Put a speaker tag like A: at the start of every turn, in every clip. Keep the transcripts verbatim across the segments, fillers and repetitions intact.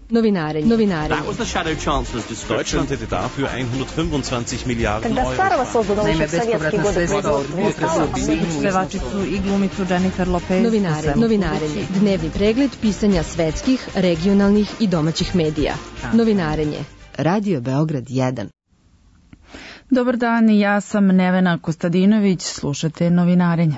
A: Novinarenje. Novinarenje.
B: That was the Shadow Chancellor's description.
C: Deutschland hätte dafür hundertfünfundzwanzig Milliarden
D: Когда старого создано еще в советские годы производства.
E: Pevačicu i glumicu Jennifer Lopez.
A: Novinarenje. Novinarenje. Dnevni pregled pisanja svetskih, regionalnih i domaćih medija. Novinarenje. Radio Beograd jedan.
E: Dobar dan, ja sam Nevena Kostadinović, slušate Novinarenje.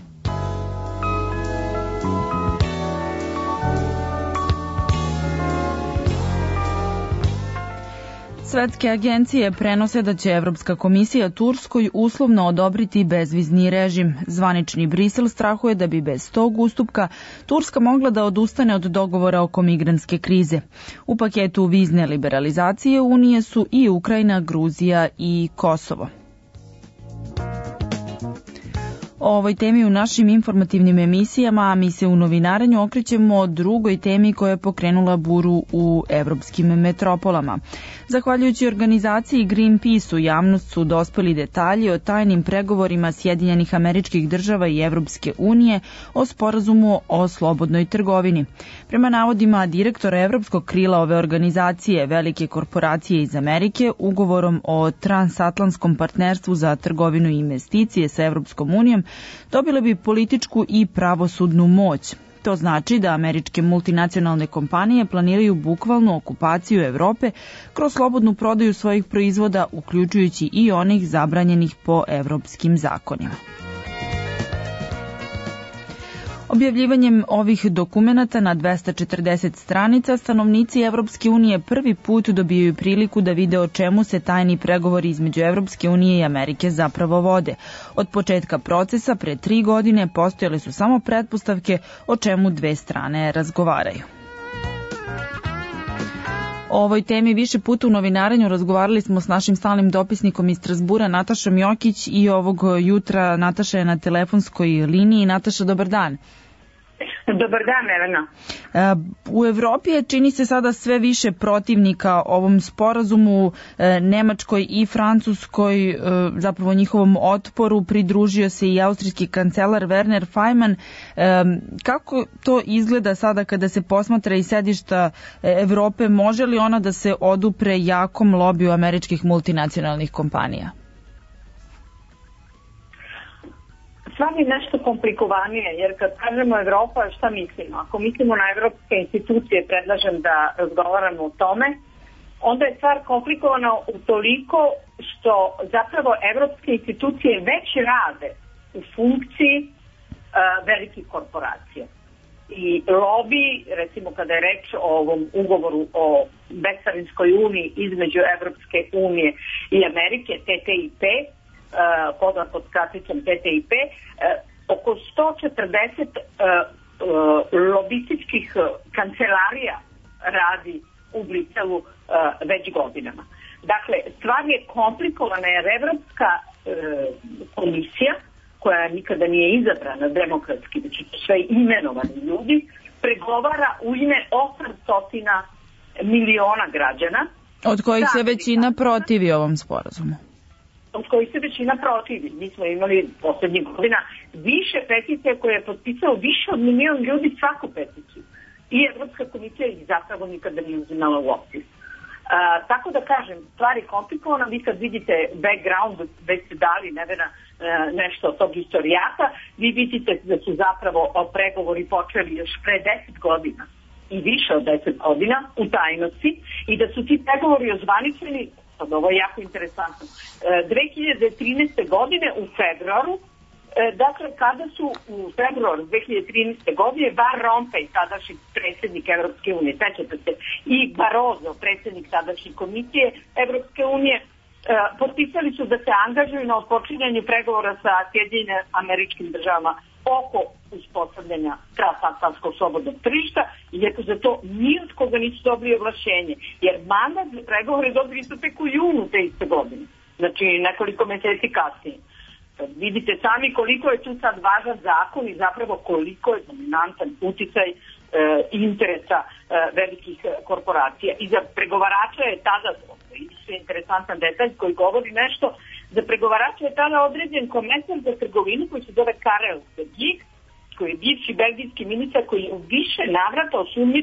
E: Svetske agencije prenose da će Evropska komisija Turskoj uslovno odobriti bezvizni režim. Zvanični Brisel strahuje da bi bez tog ustupka Turska mogla da odustane od dogovora oko migrantske krize. U paketu vizne liberalizacije Unije su i Ukrajina, Gruzija i Kosovo. O ovoj temi u našim informativnim emisijama, a mi se u Novinarenju okrećemo drugoj temi koja je pokrenula buru u evropskim metropolama. Zahvaljujući organizaciji Greenpeace u javnost su dospeli detalji o tajnim pregovorima Sjedinjenih Američkih Država i Evropske unije o sporazumu o slobodnoj trgovini. Prema navodima direktora evropskog krila ove organizacije, velike korporacije iz Amerike, ugovorom o transatlantskom partnerstvu za trgovinu i investicije sa Evropskom unijom dobile bi političku i pravosudnu moć. To znači da američke multinacionalne kompanije planiraju bukvalnu okupaciju Evrope kroz slobodnu prodaju svojih proizvoda, uključujući i onih zabranjenih po evropskim zakonima. Objavljivanjem ovih dokumenata na dvesta četrdeset stranica, stanovnici Evropske unije prvi put dobijaju priliku da vide o čemu se tajni pregovori između Evropske unije i Amerike zapravo vode. Od početka procesa, pre tri godine, postojale su samo pretpostavke o čemu dve strane razgovaraju. O ovoj temi više puta u Novinarenju razgovarali smo s našim stalnim dopisnikom iz Strazbura, Natašom Jokić, i ovog jutra Nataša je na telefonskoj liniji. Nataša, dobar dan.
F: Dobar dan, Nevena.
E: U Evropi je, čini se, sada sve više protivnika ovom sporazumu. Nemačkoj i Francuskoj, zapravo njihovom otporu, pridružio se i austrijski kancelar Werner Faymann. Kako to izgleda sada kada se posmatra iz sedišta Evrope? Može li ona da se odupre jakom lobiju američkih multinacionalnih kompanija?
F: Stvar je nešto komplikovanije, jer kad kažemo Evropa, šta mislimo? Ako mislimo na evropske institucije, predlažem da razgovaramo o tome, onda je stvar komplikovana u toliko što zapravo evropske institucije već rade u funkciji uh, velikih korporacija. I lobby, recimo kada je reč o ovom ugovoru o bescarinskoj uniji između Evropske unije i Amerike, T T I P, Uh, poznat pod kraticom T T I P, uh, oko sto četrdeset uh, uh, lobističkih uh, kancelarija radi u Briselu uh, već godinama. Dakle, stvar je komplikovana jer Evropska uh, komisija, koja nikada nije izabrana demokratski, već su sve imenovani ljudi, pregovara u ime osamsto miliona građana.
E: Od kojih se većina protivi ovom sporazumu.
F: Od kojih se većina protivi. Mi smo imali poslednjih godina više peticije koje je potpisao više od milion ljudi svaku peticiju. I Evropska komisija ih zapravo nikada nije uzimala u obzir. Uh, tako da kažem, stvar je komplikovana. Vi kad vidite background, već ste dali Nevena uh, nešto od tog istorijata, vi vidite da su zapravo pregovori počeli još pre deset godina i više od deset godina u tajnosti i da su ti pregovori ozvaničeni. Sad, ovo je jako interesantno. dve hiljade trinaeste. godine u februaru, dakle kada su u februaru dve hiljade trinaeste. godine Van Rompuy, tadašnji predsjednik Evropske unije, sećate se, i Barroso, predsjednik tadašnje komisije Evropske unije, potpisali su da se angažuju na otpočinjanju pregovora sa Sjedinjenim Američkim Državama oko uspostavljanja transatlantskog slobodnog tržišta, iako za to ni od koga nisu dobili ovlašćenje, jer mandat za pregovore dobili su tek u junu te iste godine, znači nekoliko meseci kasnije. Vidite sami koliko je tu sad važan zakon i zapravo koliko je dominantan uticaj e, interesa e, velikih korporacija. I za pregovarača je tada, to je interesantan detalj koji govori nešto, za pregovarača je tada određen komesar za trgovinu koji se zove Karel de Gucht, koji je bivši belgijski ministar koji je u više navrata osumnjičen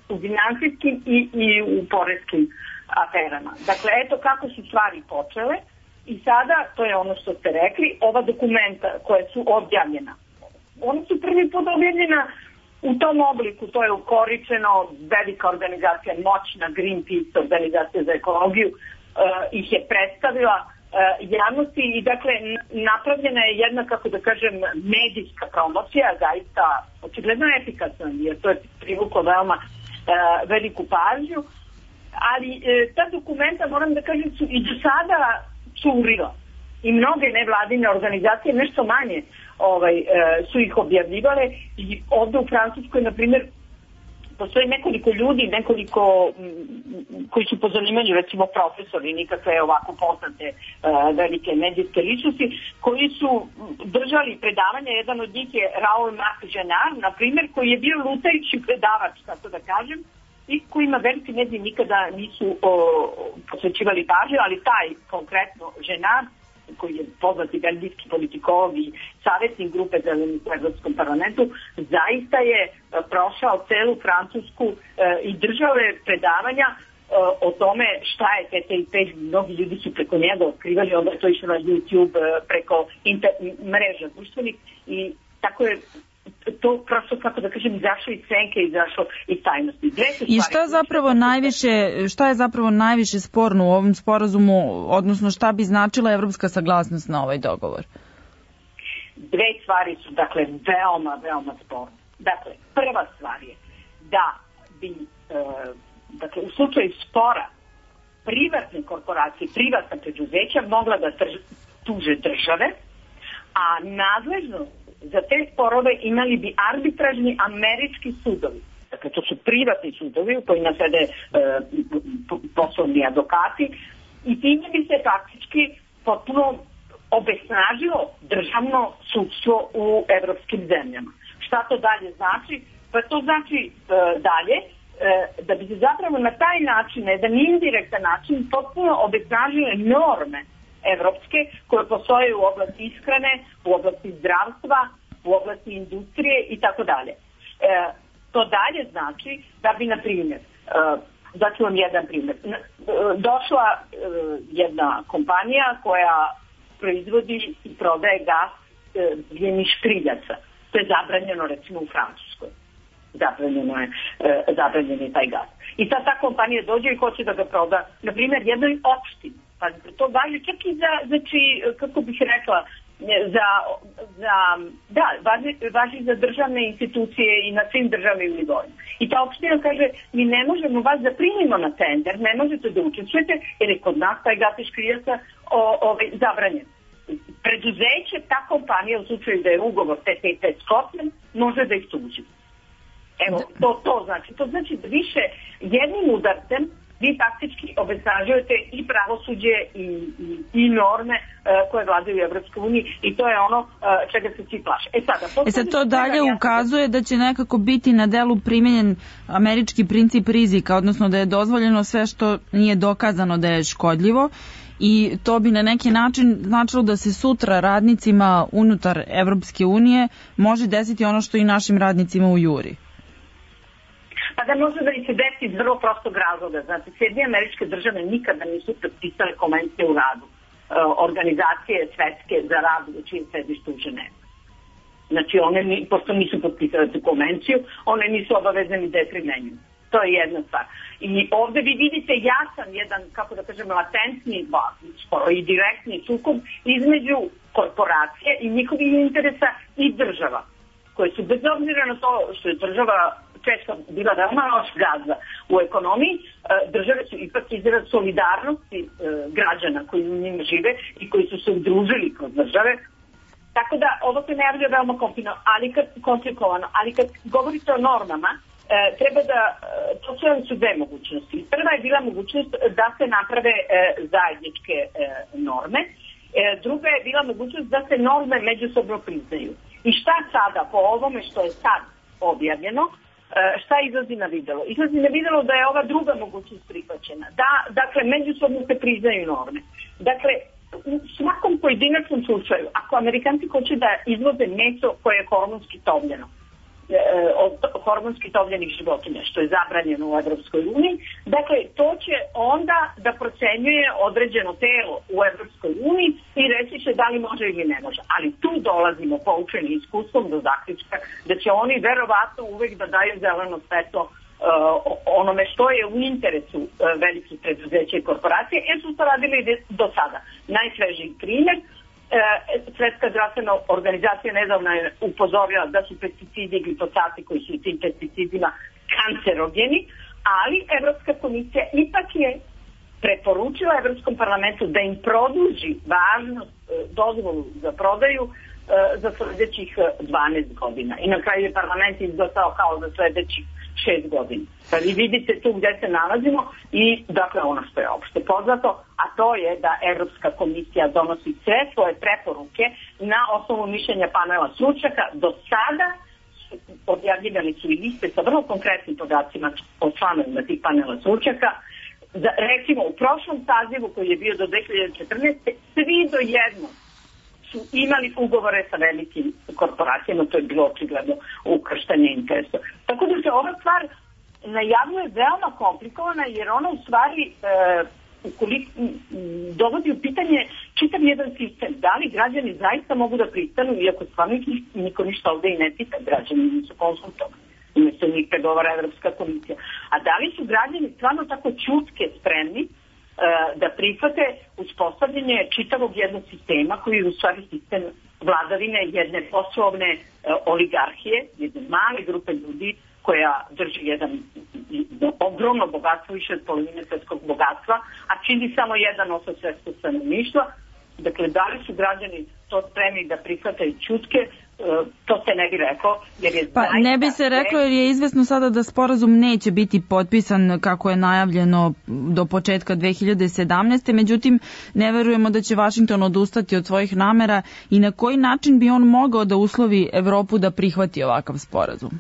F: u finansijskim i, i u poreskim aferama. Dakle, eto kako su stvari počele i sada, to je ono što ste rekli, ova dokumenta koja su objavljena, ona su prvi put objavljena u tom obliku, to je ukoričeno, velika organizacija, moćna Greenpeace, organizacija za ekologiju, uh, ih je predstavila uh, javnosti i dakle napravljena je jedna, kako da kažem, medijska promocija, zaista očigledno efikasna, jer to je privuklo veoma uh, veliku pažnju, ali uh, ta dokumenta, moram da kažem, su i do sada curila i mnoge nevladine organizacije, nešto manje, ovaj, e, su ih objavljivale i ovde u Francuskoj, na primjer, postoji nekoliko ljudi, nekoliko m, koji su po zanimanju, recimo profesori, nikakve ovako poznate e, velike medijske ličnosti, koji su držali predavanja. Jedan od njih je Raoul Marc Genard, na primjer, koji je bio lutajući predavač, tako da kažem, i kojima veliki mediji nikada nisu o, posvećivali pažnju, ali taj konkretno Genard, koji je poznati belgijski politikolog i savjetnik grupe zelenih u Evropskom parlamentu, zaista je prošao celu Francusku e, i držao je predavanja e, o tome šta je T T I P. Mnogi ljudi su preko njega otkrivali, onda je to išlo na YouTube, e, preko inter, mreža društvenih i tako je to prosto, kako da kažem, izašlo iz senke, izašlo iz tajnosti.
E: I šta zapravo najviše, šta je zapravo najviše sporno u ovom sporazumu, odnosno šta bi značila evropska saglasnost na ovaj dogovor?
F: Dve stvari su, dakle, veoma, veoma sporne. Dakle, prva stvar je da bi, e, dakle, u slučaju spora privatne korporacije, privatna preduzeća mogla da trž, tuže države, a nadležnost za te sporove imali bi arbitražni američki sudovi. Dakle, to su privatni sudovi u kojima sede e, poslovni advokati i time bi se faktički potpuno obesnažilo državno sudstvo u evropskim zemljama. Šta to dalje znači? Pa to znači e, dalje e, da bi se zapravo na taj način, na jedan indirektan način, potpuno obesnažile norme evropske koje postoje u oblasti ishrane, u oblasti zdravstva, u oblasti industrije i tako dalje. To dalje znači da bi, na primjer, da ću vam jedan primjer, došla e, jedna kompanija koja proizvodi i prodaje gas gljinih škriljaca. To je zabranjeno recimo u Francuskoj. Zabranjeno je, e, zabranjen je taj gas. I sad ta kompanija dođe i hoće da ga proda, na primjer, jednoj opštini. Pa to važi čak i za, znači, kako bih rekla, za, za da, važi, važi za državne institucije i na svim državnim nivoima. I ta opština kaže, mi ne možemo vas da primimo na tender, ne možete da učestvujete, jer je kod nas taj gas iz škriljaca ovaj, zabranjen. Preduzeće, ta kompanija, u slučaju da je ugovor T T I P sklopljen, može da ih tuži. Evo, to, to znači. To znači da više jednim udarcem vi faktički obezražujete i pravosuđe i, i, i norme uh, koje vladaju u Evropskoj uniji i to je ono uh, čega se svi plaše. E, sada,
E: e sad to dalje ukazuje da će nekako biti na delu primenjen američki princip rizika, odnosno da je dozvoljeno sve što nije dokazano da je škodljivo i to bi na neki način značilo da se sutra radnicima unutar Evropske unije može desiti ono što i našim radnicima u Juri.
F: Pa da može da i se desi iz vrlo prostog razloga. Znači, Sjedinjene Američke Države nikada nisu potpisale konvencije u radu e, organizacije svetske za rad u čijem sedištu u Ženevi. Znači, one ni, pošto nisu potpisale tu konvenciju, one nisu obavezane da je primenjuju. To je jedna stvar. I ovde vi vidite jasan jedan, kako da kažem, latentni i direktni sukob između korporacije i njihovih interesa i država, koje su bez obzira na to što je država često bila veoma loš gazda u ekonomiji, države su ipak izraz solidarnosti građana koji u njima žive i koji su se udružili kroz države. Tako da ovo se ne javlja veoma komplikovano, ali kad govorite o normama, treba da, postojale su dve mogućnosti. Prva je bila mogućnost da se naprave zajedničke norme, druga je bila mogućnost da se norme međusobno priznaju. I šta sada po ovome što je sad objavljeno, šta izlazi na videlo? Izlazi na videlo da je ova druga mogućnost prihvaćena. Da, dakle, međusobno se priznaju norme. Dakle, u svakom pojedinačnom slučaju, ako Amerikanci hoće da izvoze meso koje je hormonski tovljeno, od hormonski tovljenih životinja, što je zabranjeno u Evropskoj uniji. Dakle, to će onda da procenjuje određeno telo u Evropskoj uniji i reći će da li može ili ne može. Ali tu dolazimo poučeni iskustvom do zaključka da će oni verovatno uvek da daju zeleno svetlo Uh, onome što je u interesu uh, velikih preduzeća i korporacije, jer su to radili do sada. Najsvežiji primjer, uh, Svetska zdravstvena organizacija nedavno je upozorila da su pesticidi i glifosati koji su u tim pesticidima kancerogeni, ali Evropska komisija ipak je preporučila Evropskom parlamentu da im produži važnost uh, dozvolu za prodaju uh, za sledećih dvanaest godina. I na kraju je parlament izglasao kao za sledećih šest godina. Pa vi vidite tu gde se nalazimo i dakle ono što je opšte poznato, a to je da Evropska komisija donosi sve svoje preporuke na osnovu mišljenja panela stručnjaka. Do sada objavljivali su i liste sa vrlo konkretnim podacima o članovima tih panela stručnjaka. Da, recimo u prošlom sazivu koji je bio do dve hiljade četrnaeste. svi do jednog su imali ugovore sa velikim korporacijama, to je bilo očigledno ukrštanje interesa. Tako da se ova stvar najavljuje veoma komplikovana, jer ona u stvari e, ukoliko, dovodi u pitanje čitav jedan sistem. Da li građani zaista mogu da pristanu, iako stvarno niko ništa ovde i ne pita, građani nisu konsultovani, umesto njih pregovara Evropska komisija. A da li su građani stvarno tako čutke spremni da prihvate uspostavljanje čitavog jednog sistema koji je u stvari sistem vladavine jedne poslovne oligarhije, jedne male grupe ljudi koja drži jedan ogromno bogatstvo, više od polovine svetskog bogatstva, a čini samo jedan osam svetskog stanovništva. Dakle, da li su građani to spremni da prihvataju čutke, to se ne bi rekao. Jer je
E: pa ne bi se reklo jer je izvesno sada da sporazum neće biti potpisan kako je najavljeno do početka dve hiljade sedamnaeste. Međutim, ne verujemo da će Vašington odustati od svojih namera i na koji način bi on mogao da uslovi Evropu da prihvati ovakav sporazum?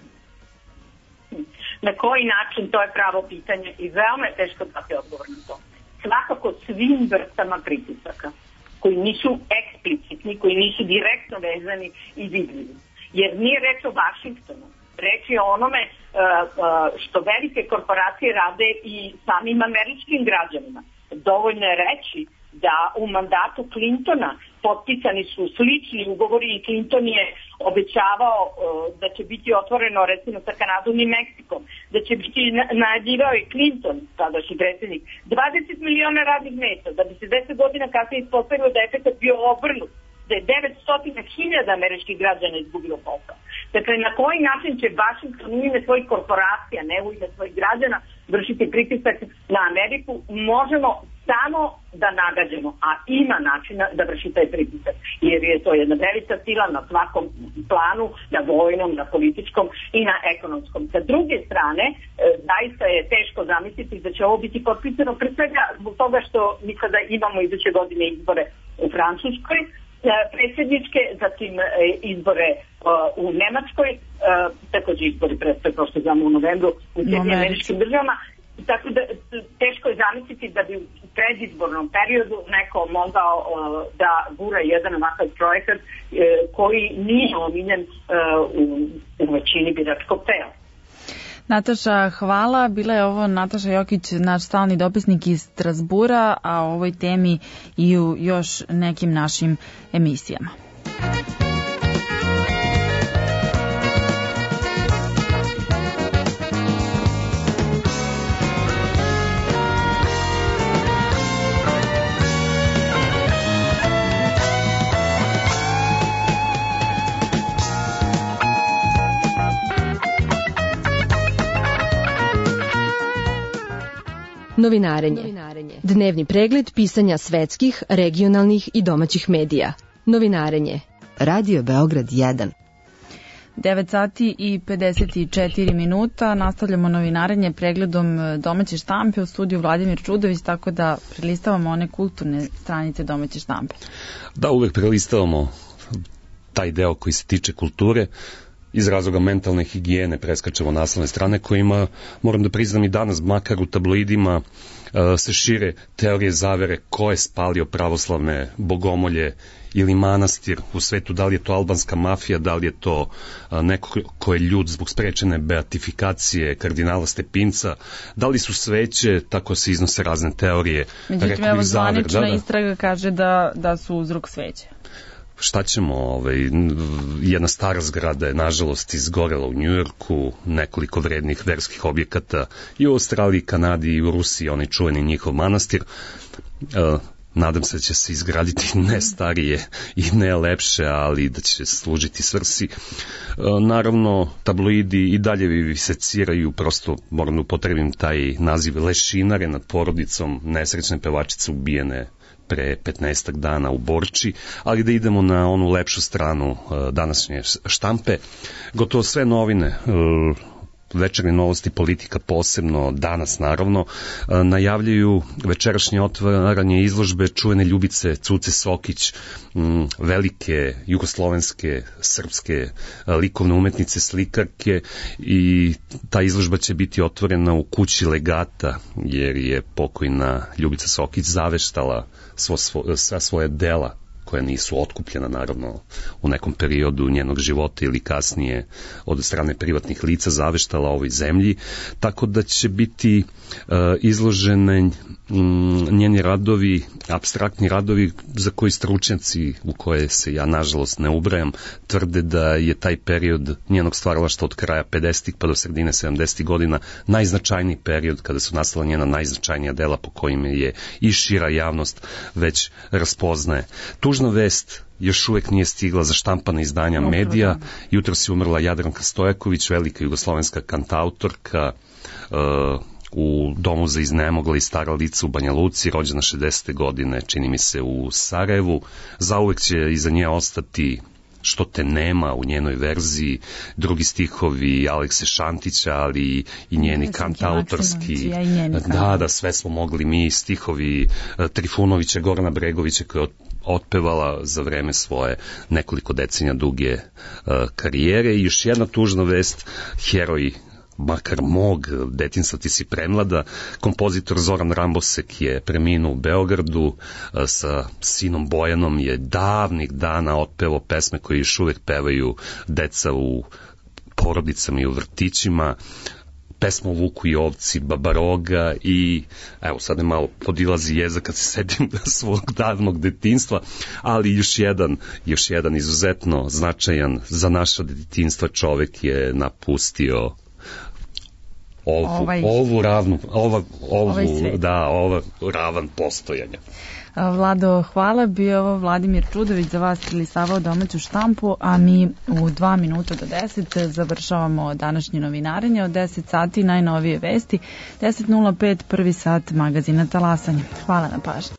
F: Na koji način, to je pravo pitanje i veoma je teško dati odgovor na to. Svakako svim vrstama pritisaka koji nisu eksplicitni, koji nisu direktno vezani i vidljivi. Jer nije reč o Vašingtonu, reč je o onome uh, uh, što velike korporacije rade i samim američkim građanima. Dovoljno je reći da u mandatu Clintona potpisani su slični ugovori i Clinton je obećavao uh, da će biti otvoreno recimo sa Kanadom i Meksikom, da će biti najavljivao i Clinton, tadašnji predsjednik, dvadeset miliona radnih mesta, da bi se deset godina kasnije ispostavilo da je efekat bio obrnut, da je devetsto hiljada američkih građana izgubilo posao. Dakle, na koji način će Vašington u ime svojih korporacija, ne u ime svojih građana, vršiti pritisak na Ameriku, možemo samo da nagađamo, a ima načina da vrši taj pritisak, jer je to jedna velika sila na svakom planu, na vojnom, na političkom i na ekonomskom. Sa druge strane, zaista je teško zamisliti da će ovo biti potpisano pre svega zbog toga što mi sada imamo iduće godine izbore u Francuskoj, predsjedničke, zatim izbore u Nemačkoj, takođe izbori predstoje, kao što znamo, u novembru u Sjedinjenim Američkim Državama. Tako da teško je zamisliti da bi u predizbornom periodu neko mogao da gura jedan ovakav projekat koji nije omiljen u, u većini biračkog tela.
E: Nataša, hvala. Bila je ovo Nataša Jokić, naš stalni dopisnik iz Strasbura, a o ovoj temi i u još nekim našim emisijama.
A: Novinarenje. Dnevni pregled pisanja svetskih, regionalnih i domaćih medija. Novinarenje. Radio Beograd jedan.
E: devet sati i pedeset četiri minuta. Nastavljamo novinarenje pregledom domaće štampe u studiju Vladimir Čudović, tako da prelistavamo one kulturne stranice domaće štampe.
B: Da, uvek prelistavamo taj deo koji se tiče kulture. iz razloga mentalne higijene preskačemo naslovne strane kojima, moram da priznam i danas, makar u tabloidima se šire teorije zavere ko je spalio pravoslavne bogomolje ili manastir u svetu, da li je to albanska mafija, da li je to neko ko je ljud zbog sprečene beatifikacije kardinala Stepinca, da li su sveće, tako se iznose razne teorije.
E: Međutim, evo zvanična da, da. istraga kaže da, da su uzrok sveće.
B: Šta ćemo, ovaj, jedna stara zgrada je nažalost izgorela u Njujorku, nekoliko vrednih verskih objekata i u Australiji, Kanadi i u Rusiji, onaj čuveni njihov manastir. Uh, nadam se da će se izgraditi ne starije i ne lepše, ali da će služiti svrsi. Uh, naravno, tabloidi i dalje viseciraju, prosto moram da upotrebim taj naziv, lešinare nad porodicom nesrećne pevačice ubijene pre petnaestak dana u Borči, ali da idemo na onu lepšu stranu današnje štampe. Gotovo sve novine, Večernje novosti, Politika posebno, Danas naravno, najavljaju večerašnje otvaranje izložbe čuvene Ljubice Cuce Sokić, velike jugoslovenske, srpske likovne umetnice, slikarke, i ta izložba će biti otvorena u kući legata, jer je pokojna Ljubica Sokić zaveštala svo, svo, sva svoje dela koja nisu otkupljena naravno u nekom periodu njenog života ili kasnije od strane privatnih lica, zaveštala ovoj zemlji, tako da će biti uh, izložene mm, njeni radovi, apstraktni radovi za koji stručnjaci, u koje se ja nažalost ne ubrajam, tvrde da je taj period njenog stvaralaštva od kraja pedesetih pa do sredine sedamdesetih godina najznačajniji period kada su nastala njena najznačajnija dela po kojima je i šira javnost već raspoznaje. Tužna vest još uvek nije stigla za štampana izdanja medija. Jutro si umrla Jadranka Stojaković, velika jugoslovenska kantautorka, uh, u domu za iznemogla i stara lica u Banja Luci, rođena šezdesete godine, čini mi se u Sarajevu. Zauvek će iza nje ostati Što te nema u njenoj verziji, drugi stihovi Alekse Šantića, ali i njeni kantautorski, da, da, sve smo mogli mi, stihovi Trifunovića, Gorana Bregovića, koja je otpevala za vreme svoje nekoliko decenija duge uh, karijere. I još jedna tužna vest, heroj makar mog detinjstva, ti si premlada, kompozitor Zoran Rambosek je preminuo u Beogradu, sa sinom Bojanom je davnih dana otpevao pesme koje još uvek pevaju deca u porodicama i u vrtićima, pesmu Vuku i ovci, Babaroga, i evo sad ne malo podilazi jeza kad se sedim svog davnog detinjstva, ali još jedan, još jedan izuzetno značajan za naše detinjstva čovek je napustio ovu, ovaj, ovu ravnu, ova, ovu, ovaj da, ova ravan postojanja.
E: Vlado, hvala. Bio ovo Vladimir Čudović za vas prilisavao domaću štampu, a mi u dva minuta do deset završavamo današnje novinarenje. Od deset sati najnovije vesti, deset nula pet prvi sat magazina Talasanje. Hvala na pažnji.